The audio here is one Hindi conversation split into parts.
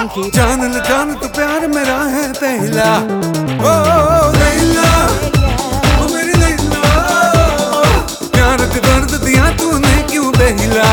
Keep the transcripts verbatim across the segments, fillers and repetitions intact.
on, keep जान ले जान तू प्यार मेरा है पहला। ओ लैला ओ मेरी लैला, प्यार का दर्द दिया तूने क्यों बहला।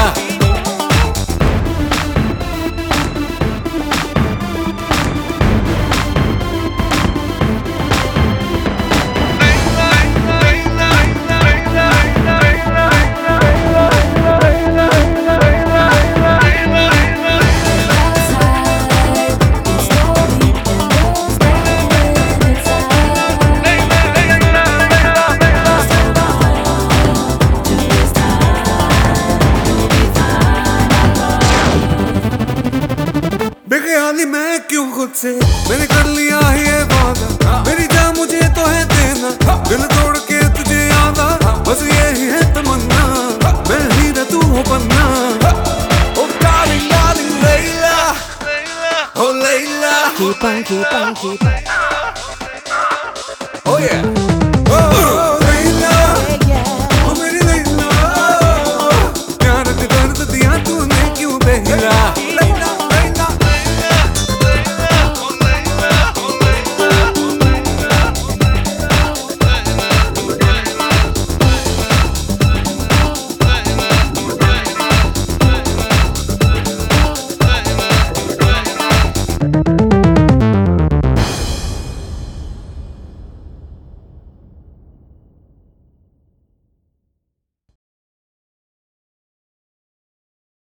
बेख्याली मैं क्यों खुद से, मैंने कर लिया है ये वादा, मेरी जान मुझे तो है देना, दिल तोड़ के तुझे याद आ, बस यही है तमन्ना, मैं हीरा तू हो पन्ना। ओ डार्लिंग डार्लिंग लैला, ओ Laila, keep on, keep on, keep on.